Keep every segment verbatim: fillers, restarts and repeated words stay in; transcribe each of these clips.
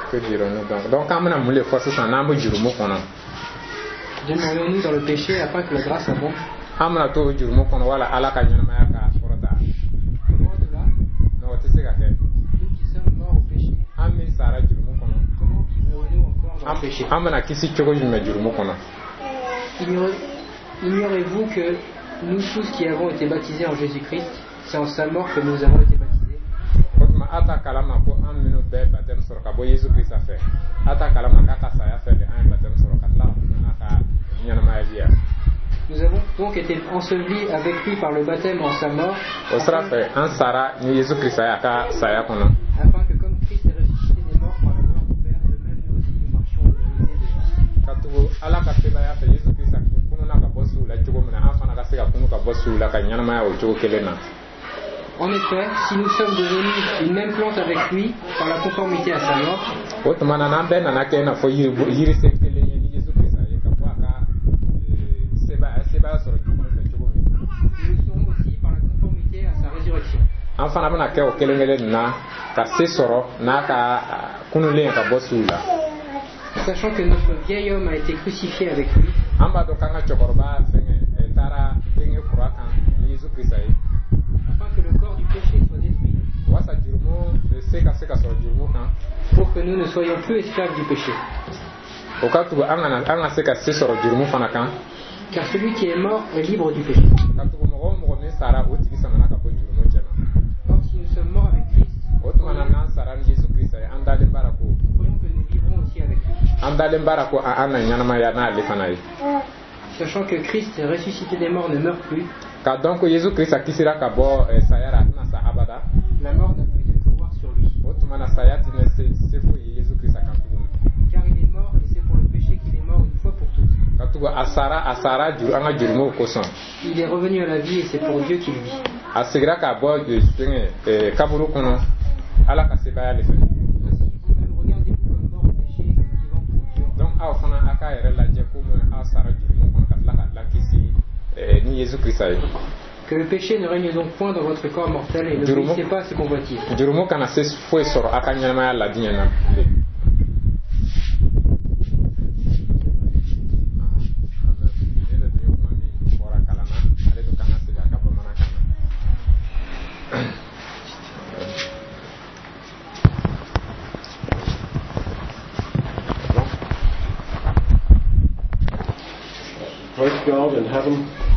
Que dirons-nous donc? Donc, quand on a moulé force, c'est un âme du mot qu'on a. Demeurons-nous dans le péché afin que la grâce abonde. Amna to du mot qu'on voilà à la cagne maya ka forta. Loin de là, Non, tu sais qu'à nous qui sommes morts au péché, Ami Sarah du mot qu'on a. comment vivrons-nous encore dans le péché? Amna qui si choco du mot qu'on a. Ignorez-vous que nous tous qui avons été baptisés en Jésus-Christ, c'est en sa mort que nous avons été baptisés. Ata kalama ko an minu be baptême sur ka bo Jésus Christ a fait. Ata kalama ka ka saya fait un baptême sur ka la aka nyana ma via. Nous avons donc été ensevelis avec lui par le baptême en sa mort. Au sera fait un Sarah ni Jésus Christ a ka saya kono. Afin que comme Christ est ressuscité des morts par la gloire du Père, de même nous aussi nous marchions dans l'unité de vie. Katugo ala ka peba ya fait Jésus Christ a kono na ka bosu la chugo mena afana ka sega kono ka bosu la ka nyana ma o chugo kelena. En effet, si nous sommes devenus une même plante avec lui par la conformité à sa mort, nous serons aussi par la conformité à sa résurrection. Sachant que notre vieil homme a été crucifié avec lui, afin que le corps du péché soit détruit, pour que nous ne soyons plus esclaves du péché. Car celui qui est mort est libre du péché. Or, si nous sommes morts avec Christ, croyons que nous vivrons aussi avec lui. Sachant que Christ, ressuscité des morts, ne meurt plus, la mort n'a plus de pouvoir sur lui. Car il est mort et c'est pour le péché qu'il est mort une fois pour toutes. Il est revenu à la vie et c'est pour Dieu qu'il vit. Ainsi, vous-même regardez-vous comme mort au péché et comme vivant pour Dieu. Que le péché ne règne donc point dans votre corps mortel et ne obéissez pas à ses convoitises. Praise God in heaven.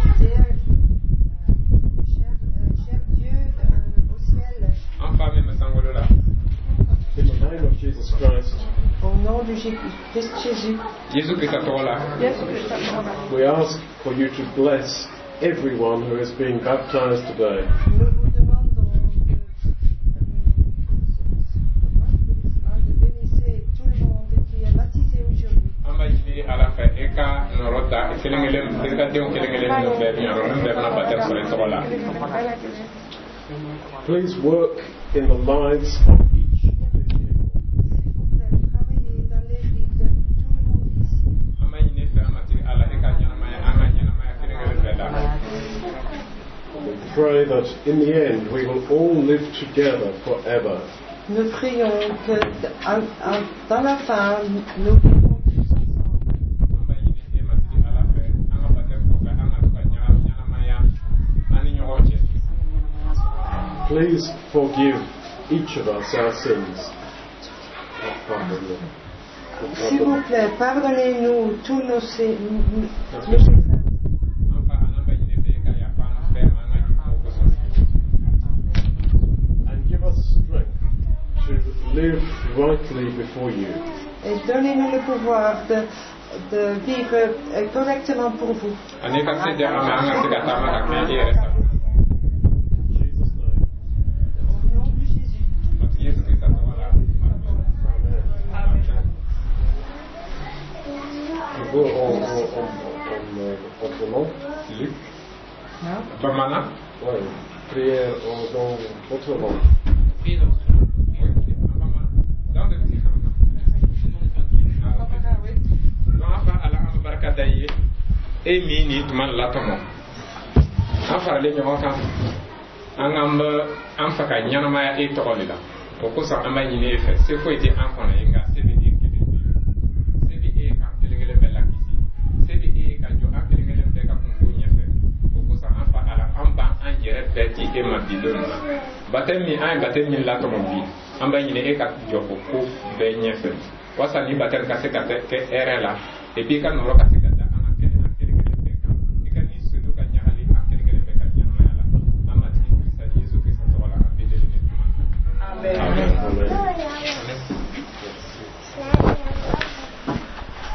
In the name of Jesus Christ, au nom de Christ Jésus, we ask for you to bless everyone who is being baptized today. nous vous demandons de, de bénir tout le monde qui est baptisé aujourd'hui. Please work in the lives of each of these people. S'il vous plaît, travaillez dans l'église de tout le monde ici. We pray that in the end we will all live together forever. Nous prions que en- en- dans la fin, nous vivons tous ensemble. Please forgive each of us our sins. S'il vous plaît, pardonnez-nous tous nos sé- nos péchés. And give us strength to live rightly before you. Et donnez-nous le pouvoir de, de vivre euh, correctement pour vous. In Jesus' name. Au nom de Jésus. On peut en, en, en, en, en nom, Luc. Non? Ouais, prière en, dans votre nom. Emi tuman latomo an farale ɲɔgɔn kan an k'an bɛ an fɛ ka ɲɛnamaya e tɔgɔ de la o kosɔn an b'a ɲini e fɛ se foyi tɛ an kɔnɔ ye nka se bɛ tɛti e ma bi don na baptême mi an baptême min la tɔmɔ bi an b'a ɲini e ka jɔ o ko bɛɛ ɲɛfɛ wasa ni baptême ka se ka kɛ hɛrɛ la et puis ka nɔrɔ ka se